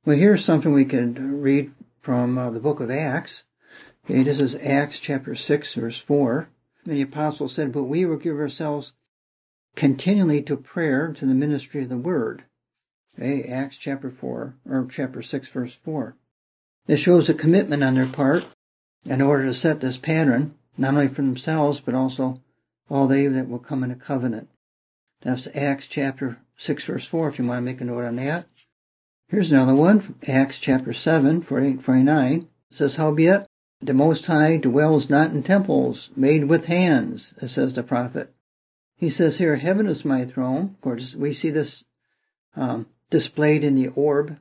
Well, here's something we could read from the book of Acts. Okay, this is Acts chapter 6, verse 4. And the apostle said, "But we will give ourselves continually to prayer, to the ministry of the word." Okay, Acts chapter 4, or chapter 6, verse 4. This shows a commitment on their part in order to set this pattern, not only for themselves, but also all they that will come in a covenant. That's Acts chapter 6, verse 4, if you want to make a note on that. Here's another one, Acts chapter 7, 48-49. It says, "Howbeit, the Most High dwells not in temples made with hands," it says the prophet. He says here, "Heaven is my throne." Of course, we see this displayed in the orb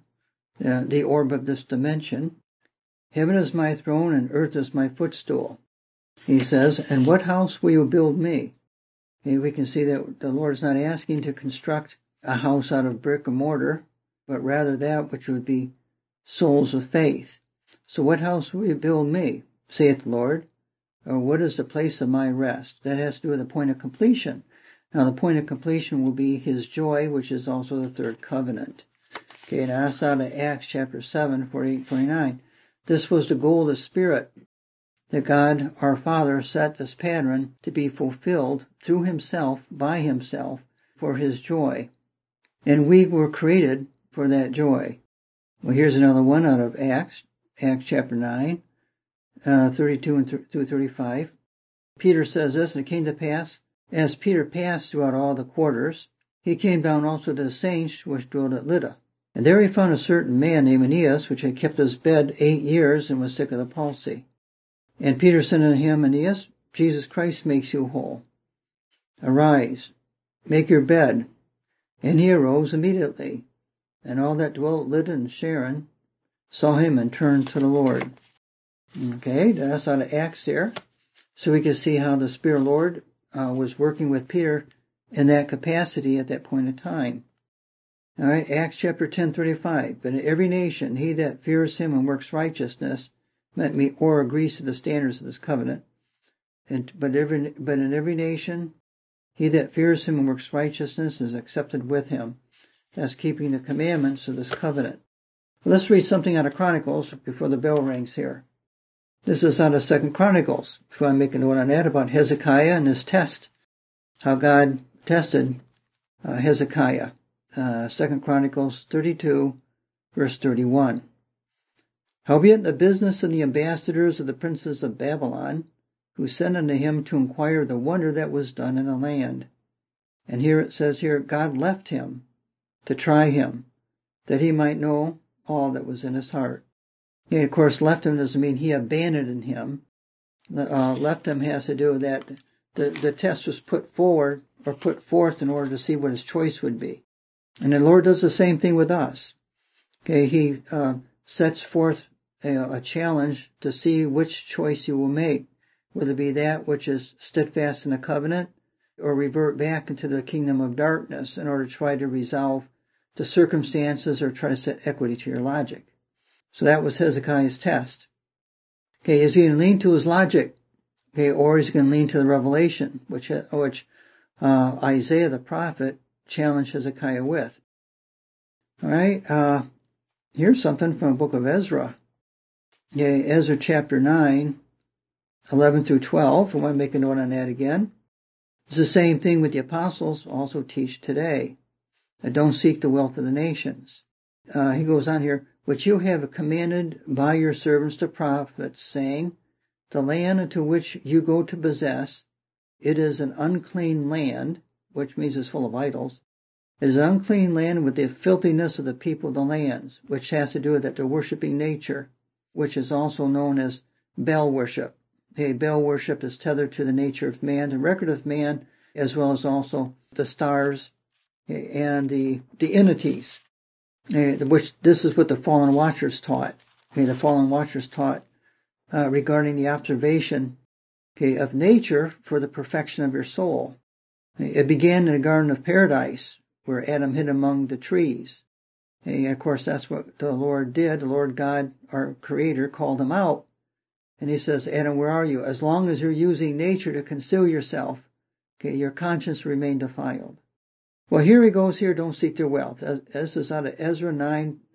of this dimension. "Heaven is my throne and earth is my footstool." He says, "And what house will you build me?" Okay, we can see that the Lord is not asking to construct a house out of brick and mortar, but rather that which would be souls of faith. "So what house will you build me, saith the Lord? Or what is the place of my rest?" That has to do with the point of completion. Now the point of completion will be his joy, which is also the third covenant. Okay, now that's out of Acts chapter 7, 48-49. This was the goal of the Spirit, that God our Father set this pattern to be fulfilled through himself, by himself, for his joy. And we were created for that joy. Well, here's another one out of Acts chapter 9, 32 through 35. Peter says this, "And it came to pass, as Peter passed throughout all the quarters, he came down also to the saints which dwelt at Lydda. And there he found a certain man named Aeneas, which had kept his bed 8 years, and was sick of the palsy. And Peter said unto him, Aeneas, Jesus Christ makes you whole. Arise, make your bed. And he arose immediately. And all that dwelt at Lydda and Sharon saw him and turned to the Lord." Okay, that's out of Acts there. So we can see how the Spirit of the Lord was working with Peter in that capacity at that point in time. All right, Acts chapter 10:35. "But in every nation he that fears him and works righteousness," meant me, or agrees to the standards of this covenant. But in every nation he that fears him and works righteousness is accepted with him. That's keeping the commandments of this covenant. Well, let's read something out of Chronicles before the bell rings here. This is out of 2 Chronicles. Before I make a note on that, about Hezekiah and his test. How God tested Hezekiah. 2 Chronicles 32, verse 31. "Howbeit the business of the ambassadors of the princes of Babylon, who sent unto him to inquire the wonder that was done in the land." And here it says here, God left him to try him, that he might know all that was in his heart. And of course, left him doesn't mean he abandoned him. Left him has to do with that the test was put forth in order to see what his choice would be. And the Lord does the same thing with us. Okay, he sets forth a challenge to see which choice you will make, whether it be that which is steadfast in the covenant or revert back into the kingdom of darkness in order to try to resolve the circumstances or try to set equity to your logic. So that was Hezekiah's test. Okay, is he going to lean to his logic? Okay, or is he going to lean to the revelation, which Isaiah the prophet challenged Hezekiah with? All right, here's something from the book of Ezra. Okay, Ezra chapter 9, 11 through 12. I want to make a note on that again. It's the same thing with the apostles also teach today. Don't seek the wealth of the nations. He goes on here, "Which you have commanded by your servants the prophets, saying, the land into which you go to possess, it is an unclean land," which means it's full of idols. "It is an unclean land with the filthiness of the people of the lands," which has to do with that they're worshiping nature, which is also known as Baal worship. Okay, Baal worship is tethered to the nature of man, the record of man, as well as also the stars and the entities. Which this is what the fallen watchers taught. Okay, the fallen watchers taught regarding the observation of nature for the perfection of your soul. It began in the Garden of Paradise, where Adam hid among the trees. And of course, that's what the Lord did. The Lord God, our Creator, called him out. And he says, Adam, where are you? As long as you're using nature to conceal yourself, your conscience remain defiled. Well, here he goes here, don't seek their wealth. This is out of Ezra 9,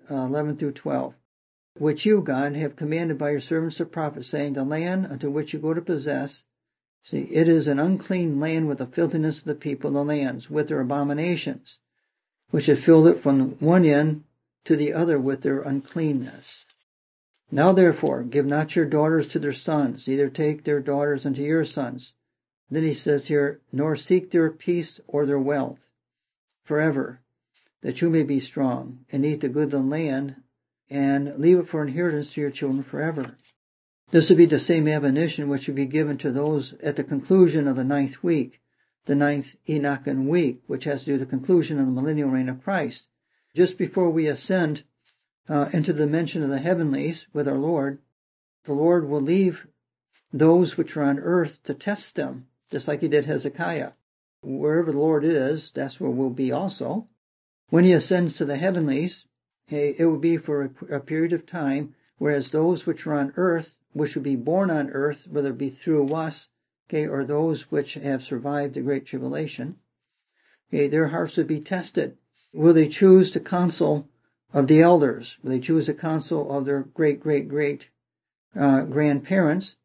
11 through 12. Which you, God, have commanded by your servants the prophets, saying, the land unto which you go to possess, see, it is an unclean land with the filthiness of the people of the lands, with their abominations, which have filled it from one end to the other with their uncleanness. Now therefore, give not your daughters to their sons, neither take their daughters unto your sons. Then he says here, nor seek their peace or their wealth forever, that you may be strong, and eat the good of the land, and leave it for inheritance to your children forever. This would be the same admonition which would be given to those at the conclusion of the 9th week, the 9th Enochian week, which has to do with the conclusion of the millennial reign of Christ. Just before we ascend into the dimension of the heavenlies with our Lord, the Lord will leave those which are on earth to test them, just like he did Hezekiah. Wherever the Lord is, that's where we'll be also. When he ascends to the heavenlies, it will be for a period of time, whereas those which are on earth, which will be born on earth, whether it be through us, or those which have survived the Great Tribulation, their hearts will be tested. Will they choose the counsel of the elders? Will they choose the counsel of their great grandparents?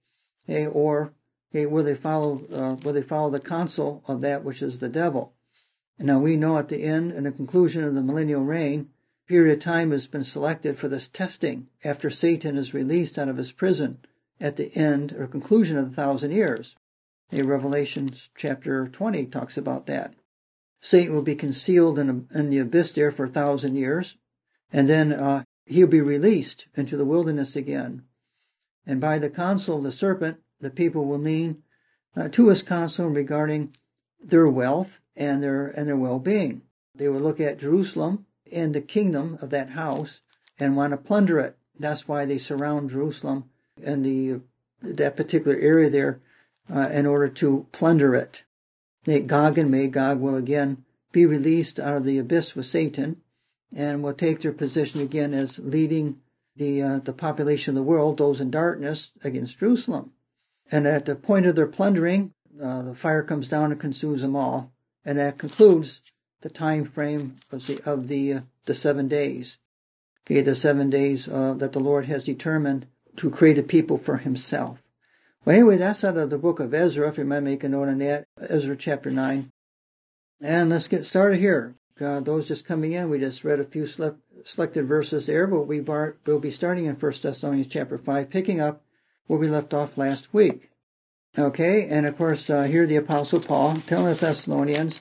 Or will they follow the counsel of that which is the devil? Now we know at the end and the conclusion of the millennial reign, period of time has been selected for this testing after Satan is released out of his prison at the end or conclusion of the 1,000 years. Revelation chapter 20 talks about that. Satan will be concealed in the abyss there for 1,000 years, and then he'll be released into the wilderness again. And by the counsel of the serpent, the people will lean to his counsel regarding their wealth and their well-being. They will look at Jerusalem and the kingdom of that house and want to plunder it. That's why they surround Jerusalem and that particular area there in order to plunder it. Gog and Magog will again be released out of the abyss with Satan and will take their position again as leading the population of the world, those in darkness, against Jerusalem. And at the point of their plundering, the fire comes down and consumes them all. And that concludes the time frame of the 7 days. The 7 days that the Lord has determined to create a people for himself. Well, anyway, that's out of the book of Ezra, if you might make a note on that, Ezra chapter 9. And let's get started here. Those just coming in, we just read a few selected verses there, but we'll be starting in 1 Thessalonians chapter 5, picking up where we left off last week. Okay, and of course, here the Apostle Paul telling the Thessalonians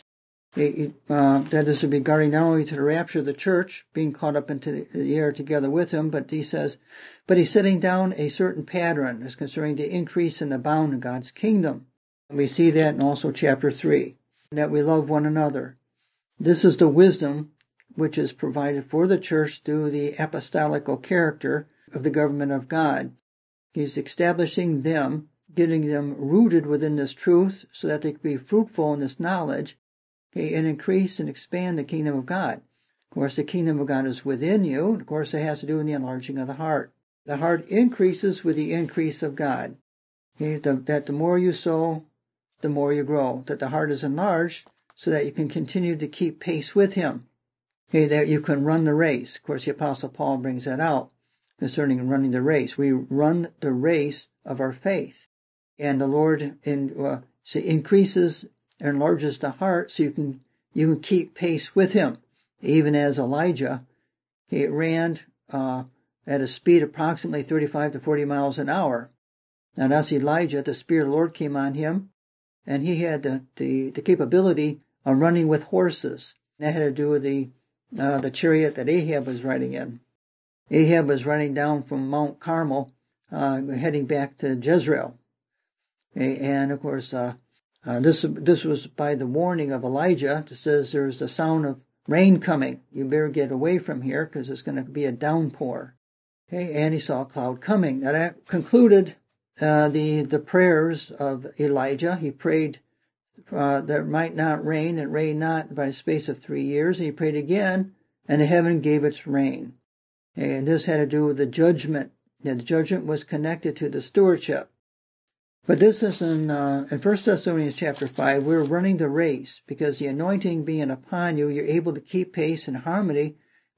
that this is regarding not only to the rapture of the church, being caught up into the air together with him, but he says, but he's setting down a certain pattern as concerning the increase and the bound in God's kingdom. And we see that in also chapter 3, that we love one another. This is the wisdom which is provided for the church through the apostolical character of the government of God. He's establishing them, getting them rooted within this truth so that they can be fruitful in this knowledge, and increase and expand the kingdom of God. Of course, the kingdom of God is within you. Of course, it has to do with the enlarging of the heart. The heart increases with the increase of God. That the more you sow, the more you grow. That the heart is enlarged so that you can continue to keep pace with him. That you can run the race. Of course, the Apostle Paul brings that out concerning running the race. We run the race of our faith. And the Lord increases and enlarges the heart so you can keep pace with him. Even as Elijah, he ran at a speed approximately 35 to 40 miles an hour. Now that's Elijah. The Spirit of the Lord came on him, and he had the capability of running with horses. That had to do with the chariot that Ahab was riding in. Ahab was riding down from Mount Carmel, heading back to Jezreel. And of course, this was by the warning of Elijah. It says there's the sound of rain coming. You better get away from here because it's going to be a downpour. And he saw a cloud coming. Now that concluded the prayers of Elijah. He prayed that it might not rain, and rain not by a space of 3 years. And he prayed again, and the heaven gave its rain. And this had to do with the judgment. And the judgment was connected to the stewardship. But this is in 1 Thessalonians chapter 5, we're running the race because the anointing being upon you, you're able to keep pace in harmony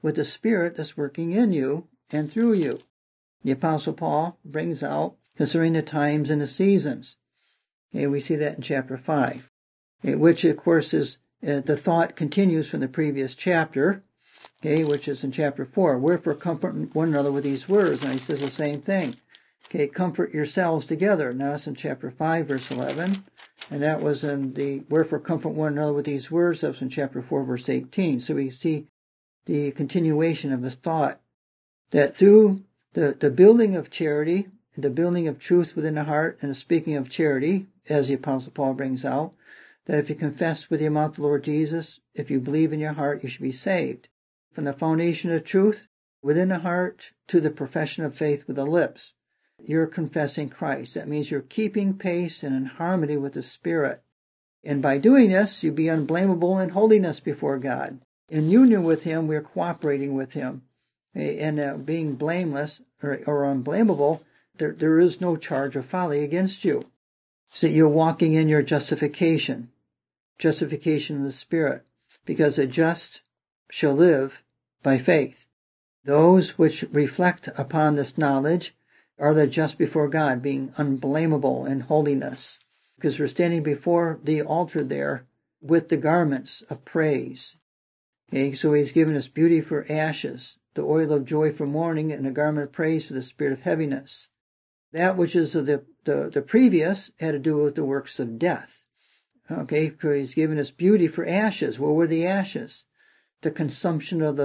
with the Spirit that's working in you and through you. The Apostle Paul brings out concerning the times and the seasons. Okay, we see that in chapter 5, which of course is the thought continues from the previous chapter, okay, which is in chapter 4. Wherefore comfort one another with these words. And he says the same thing. Okay, comfort yourselves together. Now that's in chapter 5, verse 11. And that was in the wherefore comfort one another with these words. That was in chapter 4, verse 18. So we see the continuation of his thought, that through the building of charity, the building of truth within the heart, and the speaking of charity, as the Apostle Paul brings out, that if you confess with your mouth the Lord Jesus, if you believe in your heart, you should be saved. From the foundation of truth within the heart to the profession of faith with the lips, you're confessing Christ. That means you're keeping pace and in harmony with the Spirit. And by doing this, you be unblameable in holiness before God. In union with Him, we're cooperating with Him. And being blameless or unblameable, there is no charge of folly against you. So you're walking in your justification of the Spirit, because the just shall live by faith. Those which reflect upon this knowledge are the just before God, being unblameable in holiness, because we're standing before the altar there with the garments of praise. Okay, so He's given us beauty for ashes, the oil of joy for mourning, and a garment of praise for the spirit of heaviness. That which is of the previous had to do with the works of death. Okay, for He's given us beauty for ashes. What were the ashes? The consumption of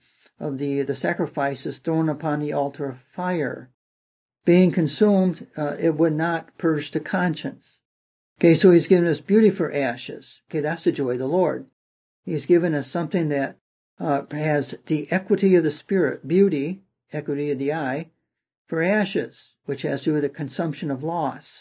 the sacrifices thrown upon the altar of fire. Being consumed, it would not purge the conscience. Okay, so He's given us beauty for ashes. Okay, that's the joy of the Lord. He's given us something that has the equity of the Spirit, beauty, equity of the eye, for ashes, which has to do with the consumption of loss.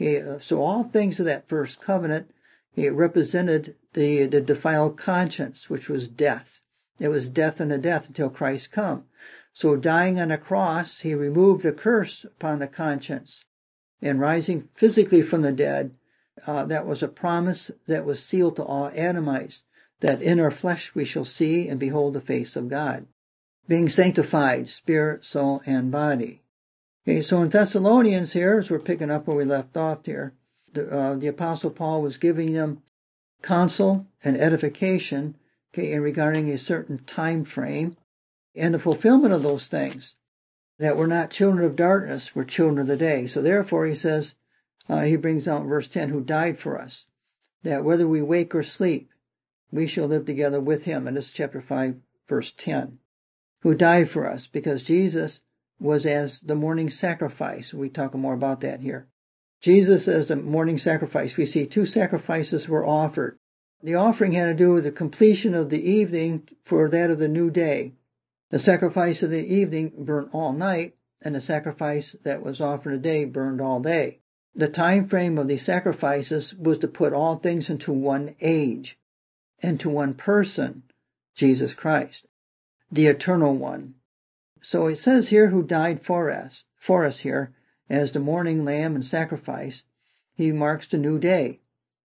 So all things of that first covenant, it represented the defiled conscience, which was death. It was death unto death until Christ come. So dying on a cross, He removed the curse upon the conscience. And rising physically from the dead, that was a promise that was sealed to all Adamites, that in our flesh we shall see and behold the face of God. Being sanctified, spirit, soul, and body. Okay, so in Thessalonians here, as we're picking up where we left off here, the Apostle Paul was giving them counsel and edification, okay, in regarding a certain time frame and the fulfillment of those things. That we're not children of darkness, we're children of the day. So therefore, he says, he brings out verse 10, who died for us, that whether we wake or sleep, we shall live together with Him. And this is chapter 5, verse 10. Who died for us, because Jesus was as the morning sacrifice. We talk more about that here. Jesus as the morning sacrifice. We see two sacrifices were offered. The offering had to do with the completion of the evening for that of the new day. The sacrifice of the evening burned all night, and the sacrifice that was offered today burned all day. The time frame of these sacrifices was to put all things into one age, into one person, Jesus Christ, the eternal one. So it says here, who died for us here, as the morning lamb and sacrifice. He marks the new day.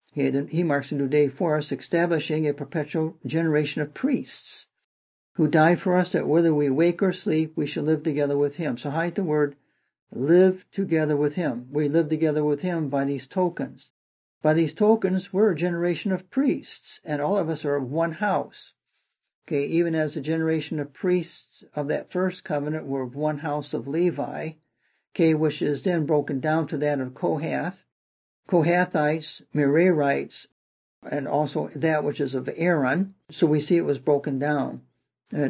He marks a new day for us, establishing a perpetual generation of priests, who died for us, that whether we wake or sleep, we shall live together with Him. So hide the word, live together with Him. We live together with Him by these tokens. By these tokens, we're a generation of priests, and all of us are of one house. Okay, even as the generation of priests of that first covenant were of one house of Levi, okay, which is then broken down to that of Kohath, Kohathites, Merarites, and also that which is of Aaron. So we see it was broken down. The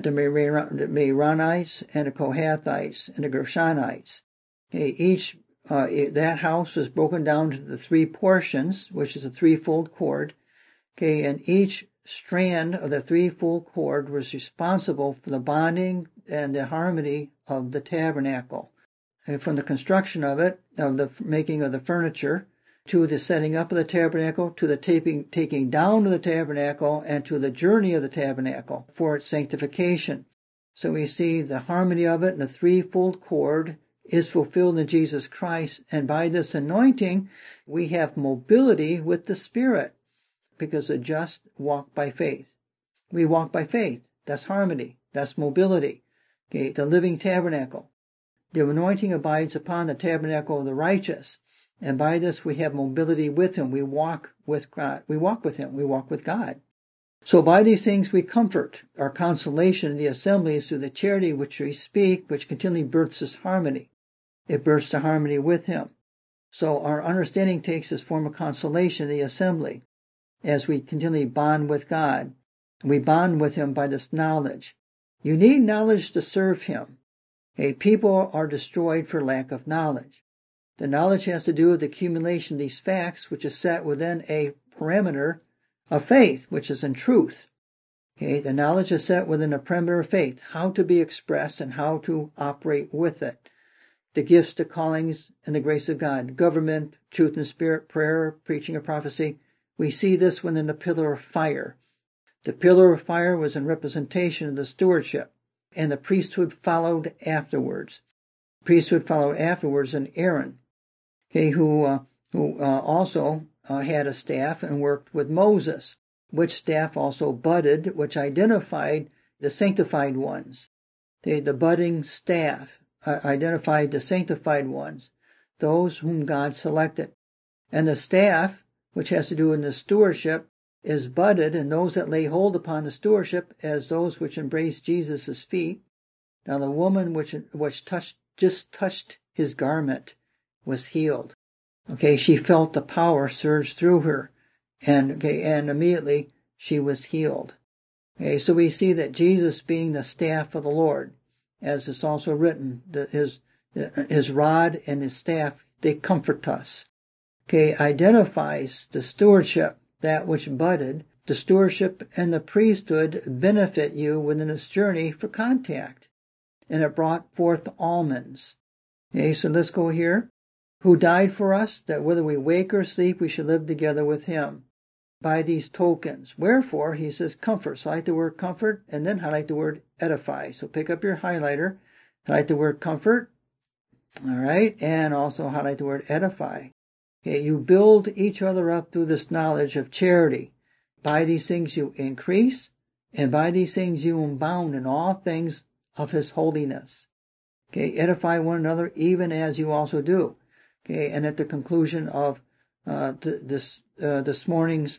Merarites and the Kohathites and the Gershonites. Okay, that house was broken down to the three portions, which is a threefold cord. Okay, and each strand of the threefold cord was responsible for the bonding and the harmony of the tabernacle. And from the construction of it, of the making of the furniture, to the setting up of the tabernacle, to the taking down of the tabernacle, and to the journey of the tabernacle for its sanctification. So we see the harmony of it, and the threefold cord is fulfilled in Jesus Christ, and by this anointing, we have mobility with the Spirit, because the just walk by faith. We walk by faith. That's harmony. That's mobility. Okay, the living tabernacle. The anointing abides upon the tabernacle of the righteous. And by this we have mobility with him. We walk with God. We walk with him. We walk with God. So by these things we comfort our consolation in the assemblies through the charity which we speak, which continually births this harmony. It births the harmony with him. So our understanding takes this form of consolation in the assembly as we continually bond with God. We bond with him by this knowledge. You need knowledge to serve him. Okay, people are destroyed for lack of knowledge. The knowledge has to do with the accumulation of these facts, which is set within a parameter of faith, which is in truth. Okay, the knowledge is set within a parameter of faith, how to be expressed and how to operate with it. The gifts, the callings, and the grace of God, government, truth and spirit, prayer, preaching of prophecy. We see this within the pillar of fire. The pillar of fire was in representation of the stewardship, and the priesthood followed afterwards. Priesthood followed afterwards in Aaron, okay, who also had a staff and worked with Moses, which staff also budded, which identified the sanctified ones. The budding staff identified the sanctified ones, those whom God selected. And the staff, which has to do with the stewardship, is budded, and those that lay hold upon the stewardship as those which embrace Jesus' feet. Now the woman which just touched his garment was healed. Okay, she felt the power surge through her, and immediately she was healed. Okay, so we see that Jesus being the staff of the Lord, as it's also written, his rod and his staff, they comfort us. Okay, identifies the stewardship, that which budded. The stewardship and the priesthood benefit you within this journey for contact. And it brought forth almonds. Okay, so let's go here. Who died for us, that whether we wake or sleep, we should live together with him. By these tokens. Wherefore, he says comfort. So highlight the word comfort, and then highlight the word edify. So pick up your highlighter, highlight the word comfort, all right, and also highlight the word edify. Okay, you build each other up through this knowledge of charity. By these things you increase, and by these things you abound in all things of his holiness. Okay, edify one another even as you also do. Okay, and at the conclusion of this morning's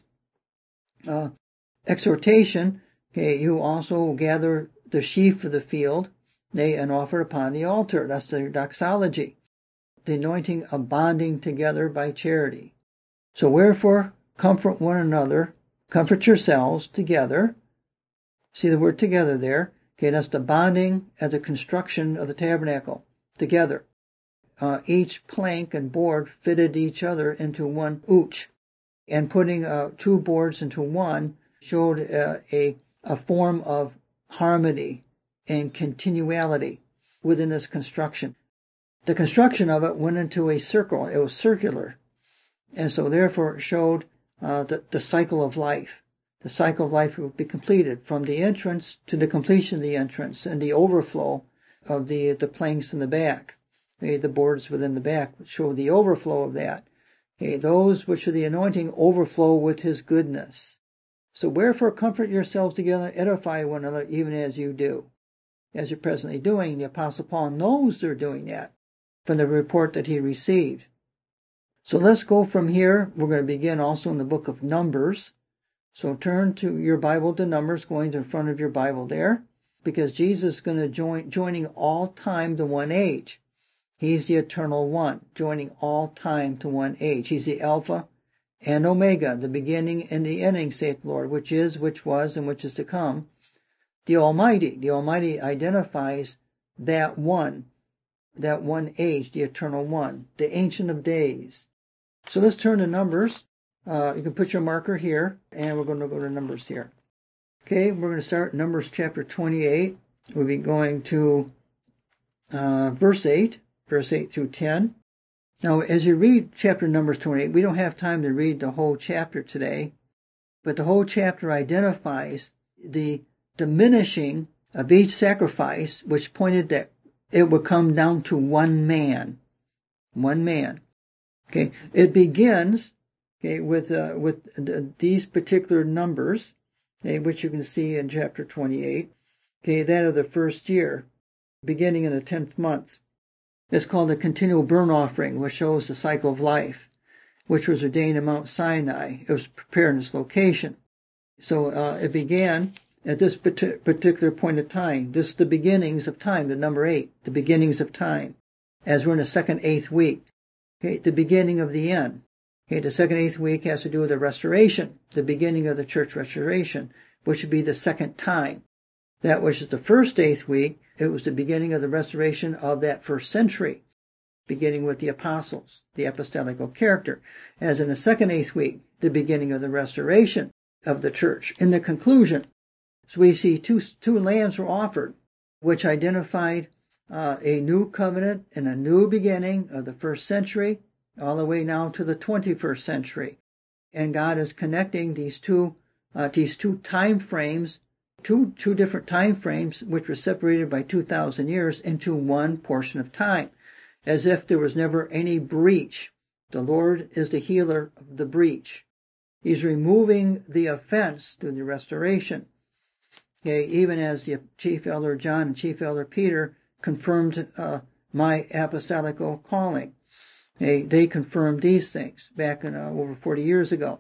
exhortation, okay, you also gather the sheaf of the field, and offer upon the altar. That's the doxology. The anointing of bonding together by charity. So wherefore, comfort one another, comfort yourselves together. See the word together there. Okay, that's the bonding at the construction of the tabernacle. Together. Each plank and board fitted each other into one ouch. And putting two boards into one showed a form of harmony and continuality within this construction. The construction of it went into a circle. It was circular. And so therefore it showed the cycle of life. The cycle of life would be completed from the entrance to the completion of the entrance and the overflow of the planks in the back. The boards within the back show the overflow of that. Those which are the anointing overflow with his goodness. So wherefore comfort yourselves together, edify one another even as you do. As you're presently doing, the Apostle Paul knows they're doing that from the report that he received. So let's go from here. We're going to begin also in the book of Numbers. So turn to your Bible to Numbers, going to the front of your Bible there, because Jesus is going to joining all time to one age. He's the eternal one, joining all time to one age. He's the Alpha and Omega, the beginning and the ending, saith the Lord, which is, which was, and which is to come. The Almighty. The Almighty identifies that one age, the eternal one, the Ancient of Days. So let's turn to Numbers. You can put your marker here, and we're going to go to Numbers here. Okay, we're going to start Numbers chapter 28. We'll be going to verse 8 through 10. Now, as you read chapter Numbers 28, we don't have time to read the whole chapter today, but the whole chapter identifies the diminishing of each sacrifice, which pointed that it would come down to one man. One man. Okay, it begins with these particular numbers, which you can see in chapter 28. that of the first year, beginning in the 10th month. It's called the continual burnt offering, which shows the cycle of life, which was ordained in Mount Sinai. It was prepared in this location. So it began at this particular point of time. This is the beginnings of time, the number 8, the beginnings of time, as we're in the second 8th week. The beginning of the end. The second 8th week has to do with the restoration, the beginning of the church restoration, which would be the second time. That which is the first 8th week, it was the beginning of the restoration of that first century, beginning with the apostles, the apostolical character. As in the second 8th week, the beginning of the restoration of the church. In the conclusion, so we see two lambs were offered, which identified a new covenant and a new beginning of the first century, all the way now to the 21st century. And God is connecting these two time frames, two different time frames, which were separated by 2,000 years, into one portion of time, as if there was never any breach. The Lord is the healer of the breach. He's removing the offense through the restoration. Even as the Chief Elder John and Chief Elder Peter confirmed my apostolical calling. They confirmed these things back in over 40 years ago.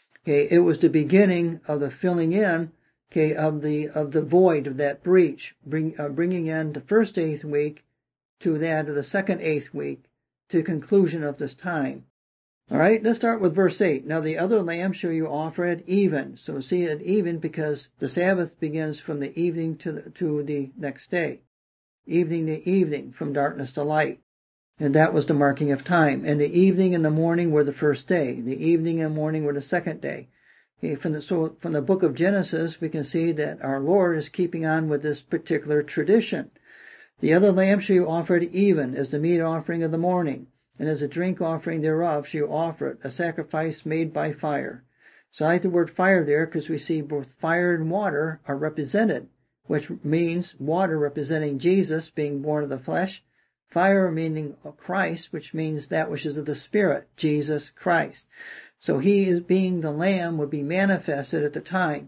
It was the beginning of the filling in of the void of that breach, bringing in the first 8th week to that of the second 8th week, to the conclusion of this time. All right, let's start with verse 8. Now the other lamb shall you offer at even. So see at even, because the Sabbath begins from the evening to the next day. Evening to evening, from darkness to light. And that was the marking of time. And the evening and the morning were the first day. The evening and morning were the second day. From the book of Genesis, we can see that our Lord is keeping on with this particular tradition. The other lamb shall you offer at even, as the meat offering of the morning. And as a drink offering thereof shall you offer it, a sacrifice made by fire. So I like the word fire there, because we see both fire and water are represented, which means water representing Jesus being born of the flesh, fire meaning Christ, which means that which is of the Spirit, Jesus Christ. So he, is being the Lamb, would be manifested at the time.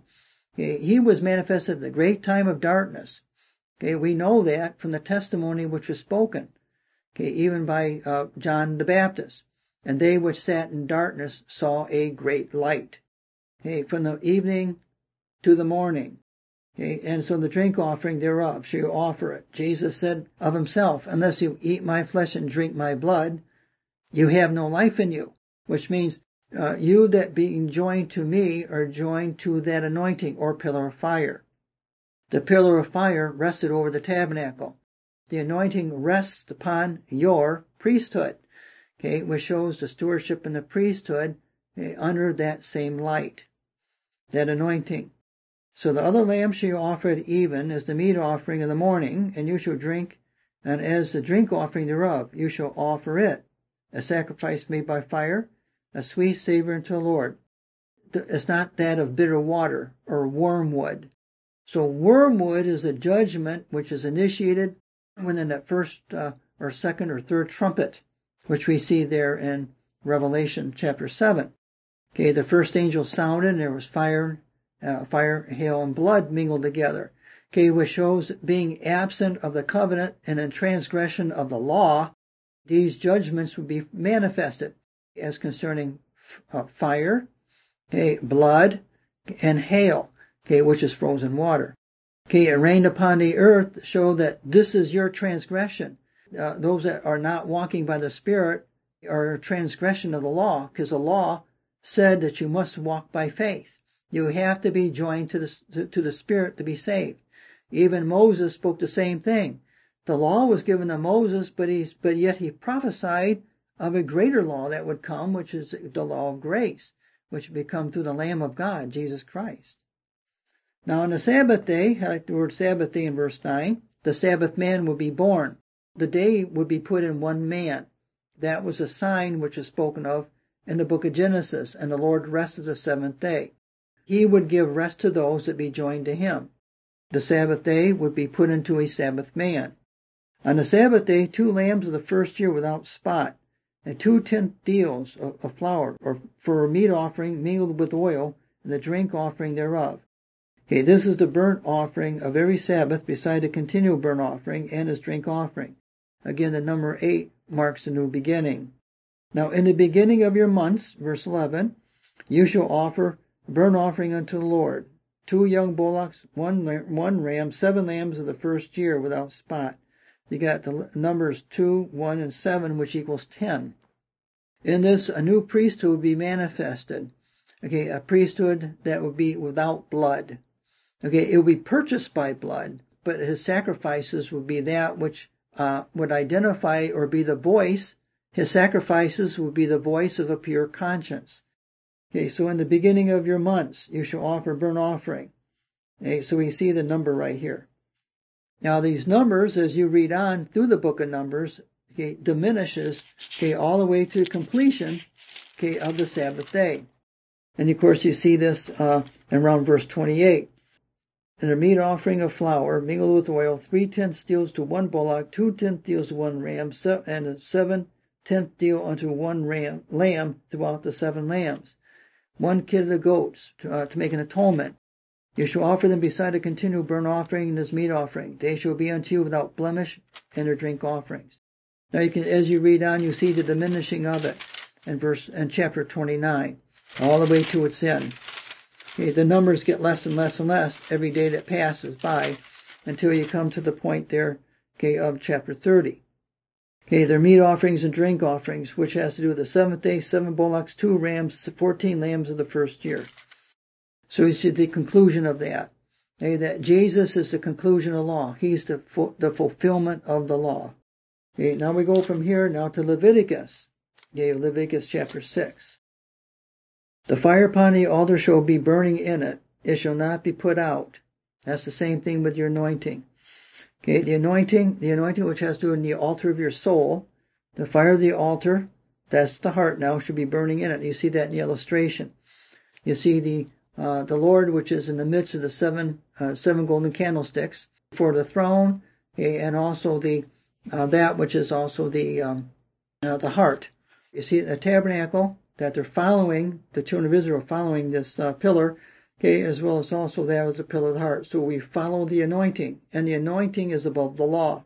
He was manifested at the great time of darkness. We know that from the testimony which was spoken. Even by John the Baptist. And they which sat in darkness saw a great light. From the evening to the morning. And so the drink offering thereof shall you offer it. Jesus said of himself, unless you eat my flesh and drink my blood, you have no life in you. Which means you that being joined to me are joined to that anointing or pillar of fire. The pillar of fire rested over the tabernacle. The anointing rests upon your priesthood, which shows the stewardship in the priesthood under that same light, that anointing. So the other lamb shall you offer at even as the meat offering in the morning, and you shall drink, and as the drink offering thereof, you shall offer it, a sacrifice made by fire, a sweet savor unto the Lord. It's not that of bitter water or wormwood. So wormwood is a judgment which is initiated when in that first or second or third trumpet, which we see there in Revelation chapter 7. The first angel sounded, and there was fire, hail, and blood mingled together. Which shows being absent of the covenant and in transgression of the law, these judgments would be manifested as concerning fire, blood, and hail, which is frozen water. It rained upon the earth, show that this is your transgression. Those that are not walking by the Spirit are a transgression of the law, because the law said that you must walk by faith. You have to be joined to the Spirit to be saved. Even Moses spoke the same thing. The law was given to Moses, but yet he prophesied of a greater law that would come, which is the law of grace, which would become through the Lamb of God, Jesus Christ. Now on the Sabbath day, I like the word Sabbath day in verse 9, the Sabbath man would be born. The day would be put in one man. That was a sign which is spoken of in the book of Genesis, and the Lord rested the 7th day. He would give rest to those that be joined to him. The Sabbath day would be put into a Sabbath man. On the Sabbath day, 2 lambs of the first year without spot, and 2 tenth deals of flour, or for a meat offering mingled with oil, and the drink offering thereof. Okay, this is the burnt offering of every Sabbath beside a continual burnt offering and his drink offering. Again, the number 8 marks the new beginning. Now, in the beginning of your months, verse 11, you shall offer burnt offering unto the Lord. 2 young bullocks, one ram, 7 lambs of the first year without spot. You got the numbers 2, 1, and 7, which equals 10. In this, a new priesthood would be manifested. Okay, a priesthood that would be without blood. Okay, it would be purchased by blood, but his sacrifices would be that which would identify or be the voice. His sacrifices would be the voice of a pure conscience. Okay, so in the beginning of your months, you shall offer burnt offering. Okay, so we see the number right here. Now these numbers, as you read on through the book of Numbers, okay, diminishes, okay, all the way to completion, okay, of the Sabbath day. And of course you see this around verse 28. And a meat offering of flour mingled with oil, 3/10 deals to 1 bullock, 2/10 deals to 1 ram, and a 7/10 deal unto 1 lamb throughout the 7 lambs. 1 kid of the goats to make an atonement. You shall offer them beside a continual burnt offering and his meat offering. They shall be unto you without blemish, and their drink offerings. Now you can, as you read on, you see the diminishing of it in chapter 29, all the way to its end. Okay, the numbers get less and less and less every day that passes by until you come to the point there, okay, of chapter 30. Okay, their meat offerings and drink offerings, which has to do with the 7th day, 7 bullocks, 2 rams, 14 lambs of the first year. So it's the conclusion of that. Okay, that Jesus is the conclusion of the law. He's the fulfillment of the law. Okay, now we go from here now to Leviticus. Okay, Leviticus chapter 6. The fire upon the altar shall be burning in it. It shall not be put out. That's the same thing with your anointing. Okay, the anointing which has to do in the altar of your soul, the fire of the altar, that's the heart now, should be burning in it. You see that in the illustration. You see the Lord, which is in the midst of the seven golden candlesticks for the throne, okay, and also that which is also the heart. You see in the tabernacle that they're following, the children of Israel following this pillar, okay, as well as also that was the pillar of the heart. So we follow the anointing, and the anointing is above the law.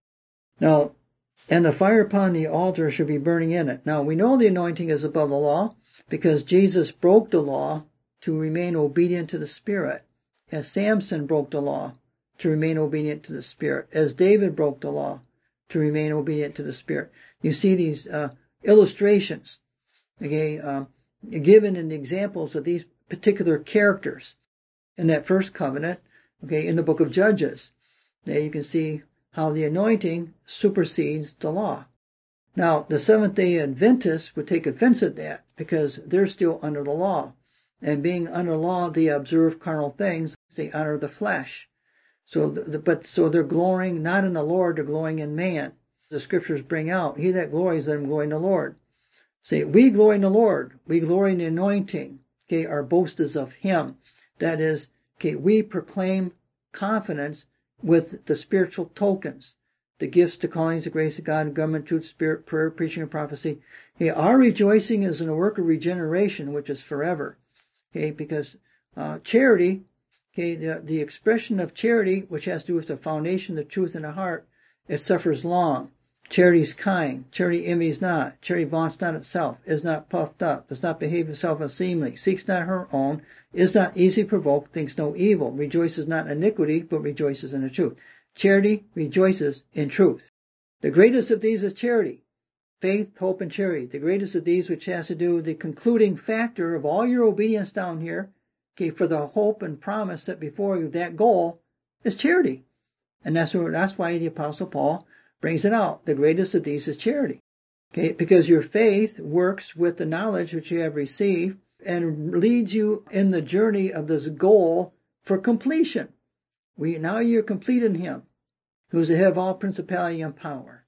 Now, and the fire upon the altar should be burning in it. Now, we know the anointing is above the law because Jesus broke the law to remain obedient to the Spirit, as Samson broke the law to remain obedient to the Spirit, as David broke the law to remain obedient to the Spirit. You see these illustrations, okay, given in the examples of these particular characters in that first covenant, okay, in the book of Judges. There you can see how the anointing supersedes the law. Now, the Seventh-day Adventists would take offense at that because they're still under the law. And being under law, they observe carnal things. They honor the flesh. So they're glorying not in the Lord, they're glorying in man. The scriptures bring out, he that glories, let him glory in the Lord. Say, we glory in the Lord. We glory in the anointing. Okay, our boast is of him. That is, okay, we proclaim confidence with the spiritual tokens, the gifts, the callings, the grace of God, government, truth, spirit, prayer, preaching, and prophecy. Okay, our rejoicing is in a work of regeneration, which is forever. Okay, because charity, okay, the expression of charity, which has to do with the foundation, the truth in the heart, it suffers long. Charity is kind. Charity envies not. Charity vaunts not itself, is not puffed up, does not behave itself unseemly, seeks not her own, is not easily provoked, thinks no evil, rejoices not in iniquity, but rejoices in the truth. Charity rejoices in truth. The greatest of these is charity. Faith, hope, and charity. The greatest of these, which has to do with the concluding factor of all your obedience down here, okay, for the hope and promise set before you, that goal is charity. And that's why the Apostle Paul brings it out. The greatest of these is charity. Okay, because your faith works with the knowledge which you have received and leads you in the journey of this goal for completion. Now you're complete in him, who is the head of all principality and power.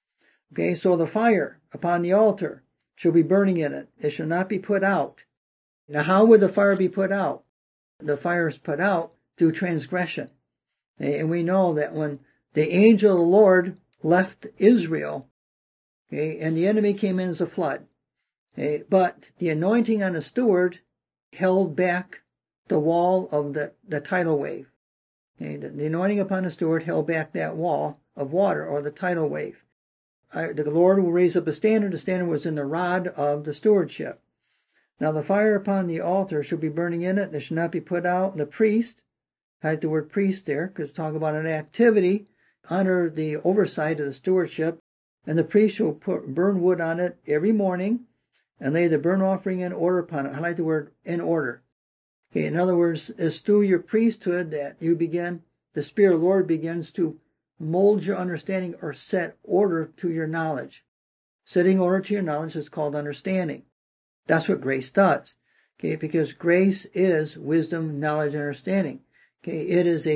Okay, so the fire upon the altar shall be burning in it. It shall not be put out. Now how would the fire be put out? The fire is put out through transgression. And we know that when the angel of the Lord left Israel, okay, and the enemy came in as a flood, okay, but the anointing on the steward held back the wall of the tidal wave. Okay, the anointing upon the steward held back that wall of water, or the tidal wave. The Lord will raise up a standard. The standard was in the rod of the stewardship. Now the fire upon the altar shall be burning in it. It shall not be put out. The priest, I had the word priest there, because talk about an activity under the oversight of the stewardship. And the priest shall burn wood on it every morning and lay the burnt offering in order upon it. I like the word in order. Okay, in other words, it's through your priesthood that the Spirit of the Lord begins to mold your understanding or set order to your knowledge. Setting order to your knowledge is called understanding. That's what grace does. Okay, because grace is wisdom, knowledge, and understanding. Okay, it is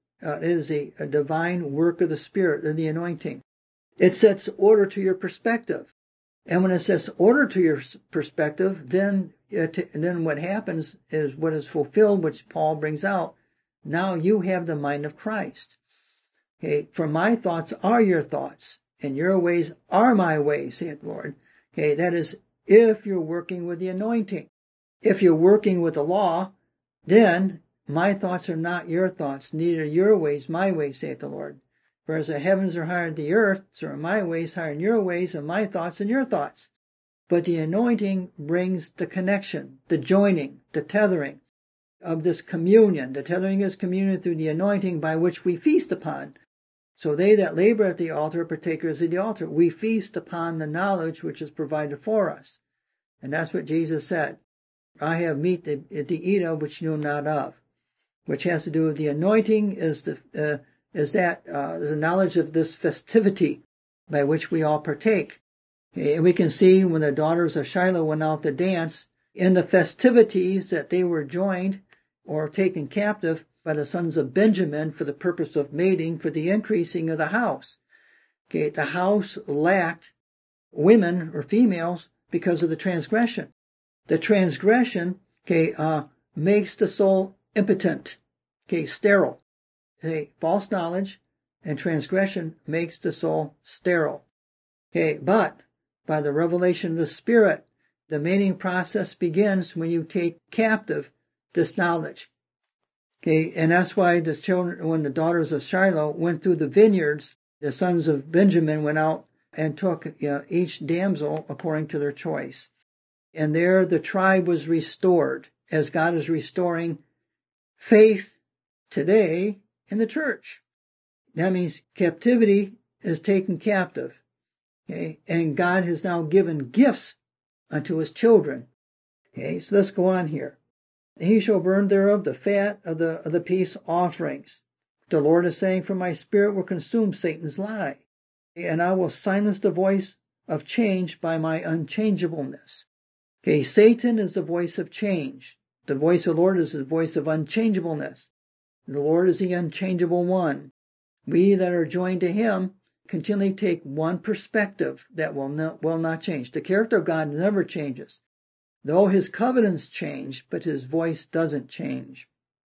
a divine work of the Spirit, of the anointing. It sets order to your perspective. And when it sets order to your perspective, then what happens is what is fulfilled, which Paul brings out. Now you have the mind of Christ. Okay, for my thoughts are your thoughts, and your ways are my ways, saith the Lord. Okay, that is if you're working with the anointing. If you're working with the law, then my thoughts are not your thoughts, neither your ways my ways, saith the Lord. For as the heavens are higher than the earth, so are my ways higher than your ways, and my thoughts than your thoughts. But the anointing brings the connection, the joining, the tethering of this communion. The tethering is communion through the anointing by which we feast upon. So they that labor at the altar are partakers of the altar. We feast upon the knowledge which is provided for us. And that's what Jesus said. I have meat to eat of which you know not of. Which has to do with the anointing is the knowledge of this festivity by which we all partake. And we can see when the daughters of Shiloh went out to dance, in the festivities that they were joined or taken captive by the sons of Benjamin for the purpose of mating, for the increasing of the house. Okay, the house lacked women or females because of the transgression. The transgression, makes the soul impotent, sterile. False knowledge and transgression makes the soul sterile. But by the revelation of the Spirit, the mating process begins when you take captive this knowledge. And that's why the children, when the daughters of Shiloh went through the vineyards, the sons of Benjamin went out and took each damsel according to their choice. And there the tribe was restored, as God is restoring faith today in the church. That means captivity is taken captive. And God has now given gifts unto his children. So let's go on here. He shall burn thereof the fat of the peace offerings. The Lord is saying, for my spirit will consume Satan's lie, and I will silence the voice of change by my unchangeableness. Satan is the voice of change. The voice of the Lord is the voice of unchangeableness. The Lord is the unchangeable one. We that are joined to him continually take one perspective that will not change. The character of God never changes. Though his covenants change, but his voice doesn't change.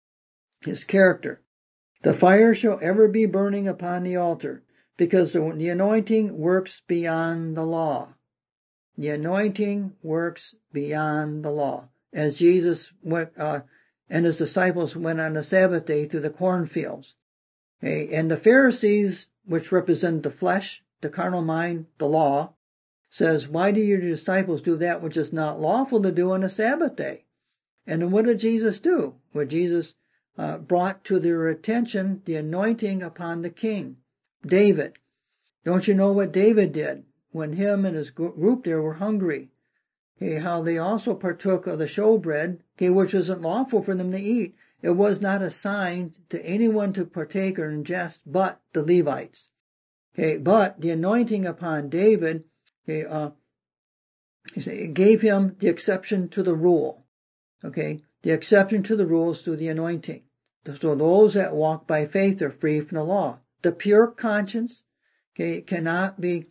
His character. The fire shall ever be burning upon the altar, because the anointing works beyond the law. The anointing works beyond the law. As Jesus went, and his disciples went on the Sabbath day through the cornfields. And the Pharisees, which represent the flesh, the carnal mind, the law, says, why do your disciples do that which is not lawful to do on a Sabbath day? And then what did Jesus do? Well, Jesus brought to their attention the anointing upon the king, David. Don't you know what David did when him and his group there were hungry? How they also partook of the showbread, which wasn't lawful for them to eat. It was not assigned to anyone to partake or ingest but the Levites. But the anointing upon David, it gave him the exception to the rule. The exception to the rules through the anointing. So those that walk by faith are free from the law. The pure conscience, cannot be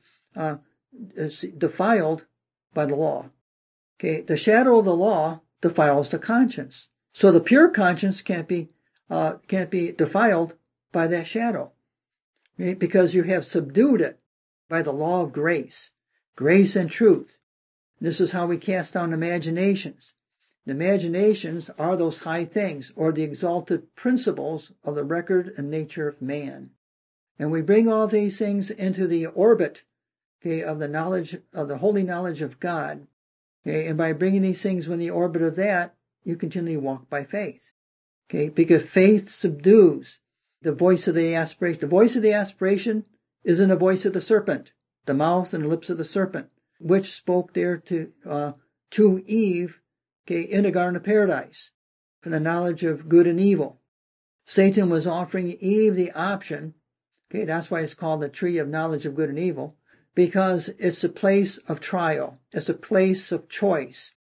defiled by the law. The shadow of the law defiles the conscience. So the pure conscience can't be defiled by that shadow. Because you have subdued it by the law of grace and truth. This is how we cast down imaginations. The imaginations are those high things, or the exalted principles of the record and nature of man. And we bring all these things into the orbit, of the knowledge, of the holy knowledge of God. And by bringing these things in the orbit of that, you continually walk by faith. Because faith subdues the voice of the aspiration. The voice of the aspiration is in the voice of the serpent, the mouth and the lips of the serpent, which spoke there to Eve, in the Garden of Paradise, for the knowledge of good and evil. Satan was offering Eve the option, that's why it's called the tree of knowledge of good and evil, because it's a place of trial. It's a place of choice.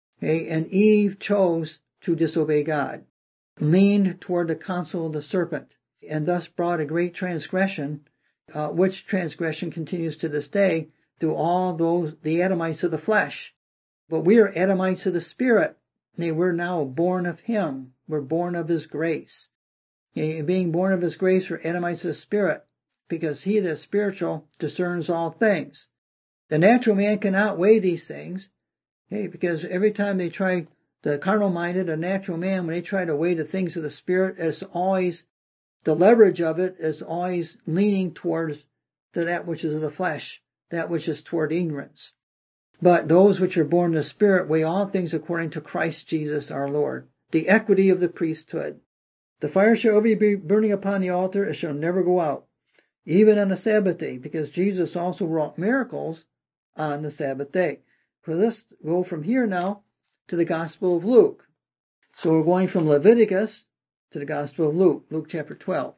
And Eve chose to disobey God, leaned toward the counsel of the serpent, and thus brought a great transgression, which transgression continues to this day through all the Adamites of the flesh. But we are Adamites of the Spirit. We're now born of Him. We're born of His grace. Being born of His grace, we're Adamites of the Spirit, because He that is spiritual discerns all things. The natural man cannot weigh these things, because every time they try, the carnal-minded, a natural man, when they try to weigh the things of the Spirit, it's always, the leverage of it is always leaning towards that which is of the flesh, that which is toward ignorance. But those which are born of the Spirit weigh all things according to Christ Jesus our Lord. The equity of the priesthood. The fire shall ever be burning upon the altar, it shall never go out, even on the Sabbath day, because Jesus also wrought miracles on the Sabbath day. For let's go from here now to the Gospel of Luke. So we're going from Leviticus to the Gospel of Luke, Luke chapter 12,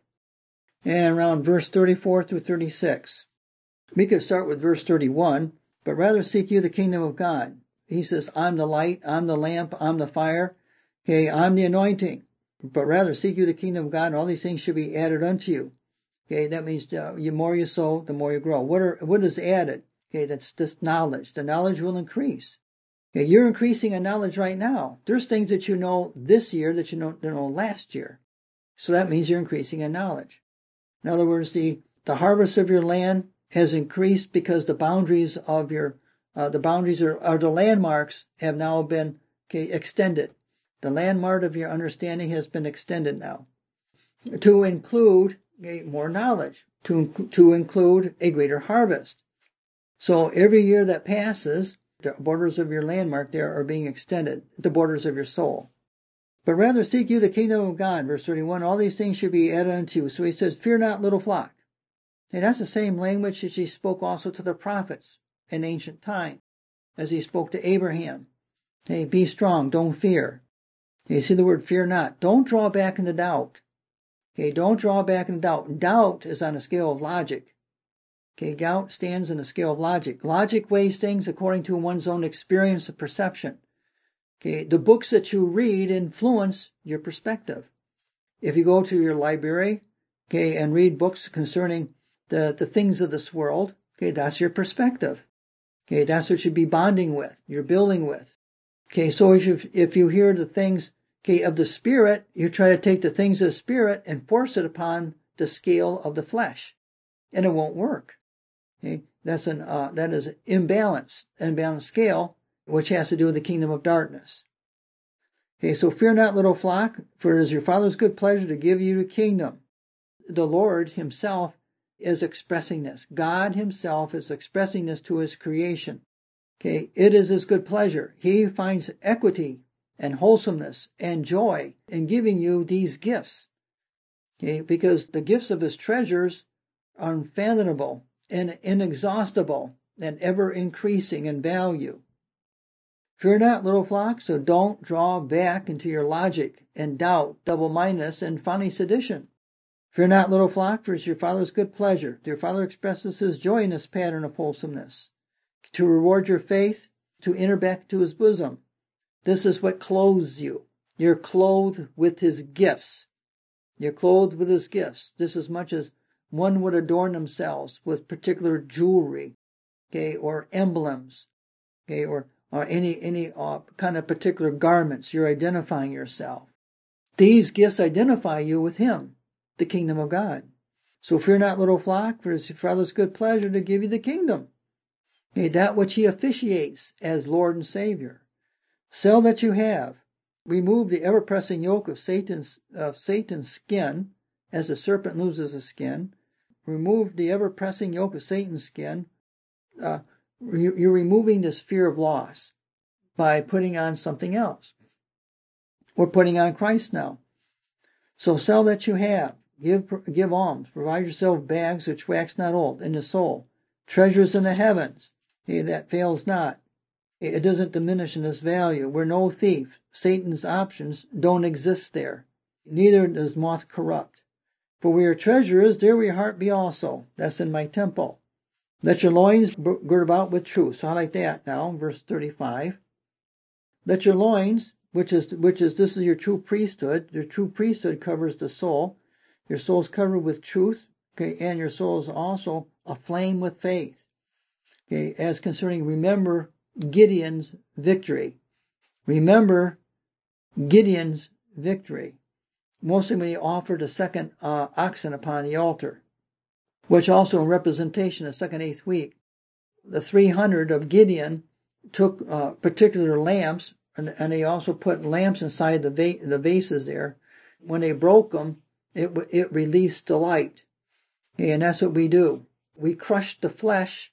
and around verse 34 through 36. We could start with verse 31. But rather seek you the kingdom of God. He says, I'm the light, I'm the lamp, I'm the fire, I'm the anointing. But rather seek you the kingdom of God, and all these things should be added unto you. That means the more you sow, the more you grow. What is added? That's just knowledge. The knowledge will increase. You're increasing in knowledge right now. There's things that you know this year that you don't know last year. So that means you're increasing in knowledge. In other words, the harvest of your land has increased because the boundaries of the boundaries or the landmarks have now been extended. The landmark of your understanding has been extended now to include more knowledge, to include a greater harvest. So every year that passes, the borders of your landmark there are being extended, the borders of your soul. But rather seek you the kingdom of God, verse 31, all these things should be added unto you. So he says, fear not, little flock. And that's the same language that he spoke also to the prophets in ancient time, as he spoke to Abraham. Be strong, don't fear. You see the word fear not. Don't draw back into doubt. Don't draw back into doubt. Doubt is on a scale of logic. Doubt stands on a scale of logic. Logic weighs things according to one's own experience and perception. The books that you read influence your perspective. If you go to your library, and read books concerning the things of this world, that's your perspective. That's what you'd be bonding with, you're building with. So if you hear the things, of the Spirit, you try to take the things of the Spirit and force it upon the scale of the flesh, and it won't work. That is imbalanced scale, which has to do with the kingdom of darkness. So fear not, little flock, for it is your Father's good pleasure to give you the kingdom. The Lord Himself is expressing this. God Himself is expressing this to His creation. It is His good pleasure. He finds equity and wholesomeness and joy in giving you these gifts. Because the gifts of His treasures are unfathomable and inexhaustible and ever increasing in value. Fear not, little flock, so don't draw back into your logic and doubt, double-mindedness, and finally sedition. Fear not, little flock, for it's your Father's good pleasure. Your Father expresses His joy in this pattern of wholesomeness. To reward your faith, to enter back to His bosom. This is what clothes you. You're clothed with His gifts. You're clothed with His gifts. Just as much as one would adorn themselves with particular jewelry, or emblems, or any kind of particular garments. You're identifying yourself. These gifts identify you with Him, the kingdom of God. So fear not, little flock, for it's your Father's good pleasure to give you the kingdom. That which He officiates as Lord and Savior. Sell that you have, remove the ever-pressing yoke of Satan's skin, as the serpent loses his skin. Remove the ever-pressing yoke of Satan's skin. You're removing this fear of loss by putting on something else. We're putting on Christ now. So sell that you have. Give alms. Provide yourself bags which wax not old in the soul. Treasures in the heavens. That fails not. It doesn't diminish in its value. We're no thief. Satan's options don't exist there. Neither does moth corrupt. For where your treasure is, there will your heart be also. That's in my temple. Let your loins gird about with truth. So I like that now, verse 35. Let your loins, which is this is your true priesthood. Your true priesthood covers the soul. Your soul is covered with truth, okay, and your soul is also aflame with faith. Okay, as concerning, remember Gideon's victory. Remember Gideon's victory. Mostly when he offered a second oxen upon the altar, which also in representation of second eighth week. The 300 of Gideon took particular lamps, and they also put lamps inside the vases there. When they broke them, it released the light. Okay, and that's what we do. We crush the flesh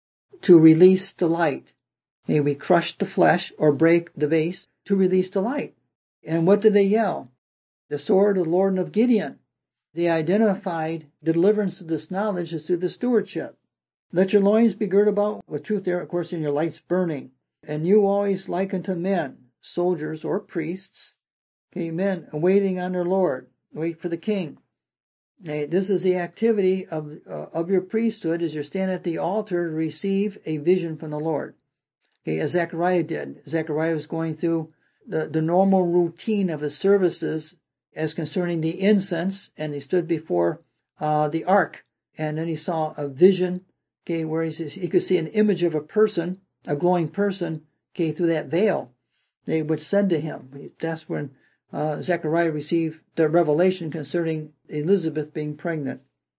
to release the light. Okay, we crush the flesh or break the vase to release the light. And what did they yell? The sword of the Lord and of Gideon. They identified the deliverance of this knowledge is through the stewardship. Let your loins be girt about with truth there, of course, in your lights burning. And you always like unto men, soldiers or priests, okay, men waiting on their Lord. Wait for the king. Okay, this is the activity of your priesthood as you're standing at the altar to receive a vision from the Lord. Okay, as Zechariah did. Zechariah was going through the normal routine of his services as concerning the incense, and he stood before the ark, and then he saw a vision, okay, where he could see an image of a person, a glowing person, okay, through that veil, which said to him. That's when Zechariah received the revelation concerning Elizabeth being pregnant.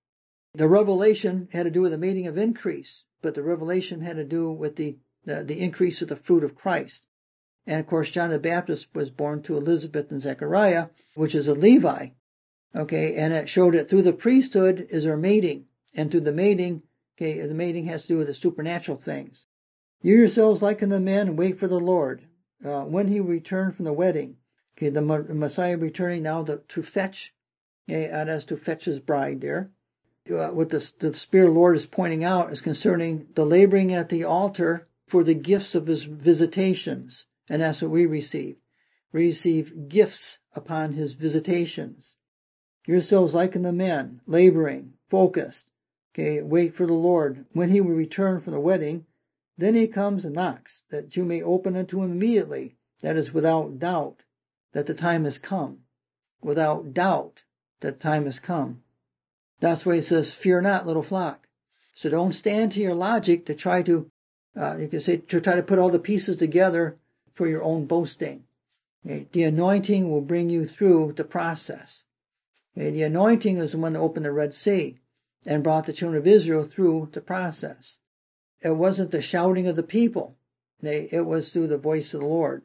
The revelation had to do with the mating of increase, but the revelation had to do with the increase of the fruit of Christ. And of course, John the Baptist was born to Elizabeth and Zechariah, which is a Levi. Okay, and it showed that through the priesthood is our mating. And through the mating, okay, the mating has to do with the supernatural things. You yourselves liken the men and wait for the Lord. When he returned from the wedding, okay, the Messiah returning now to fetch, okay, and as to fetch his bride there. What the Spirit of the Lord is pointing out is concerning the laboring at the altar for the gifts of his visitations. And that's what we receive. We receive gifts upon his visitations. Yourselves liken the men, laboring, focused. Okay, wait for the Lord. When he will return from the wedding, then he comes and knocks, that you may open unto him immediately. That is without doubt that the time has come. Without doubt that the time has come. That's why he says, fear not, little flock. So don't stand to your logic to try to, you can say, to try to put all the pieces together for your own boasting. Okay? The anointing will bring you through the process. Okay? The anointing is the one that opened the Red Sea and brought the children of Israel through the process. It wasn't the shouting of the people. It was through the voice of the Lord.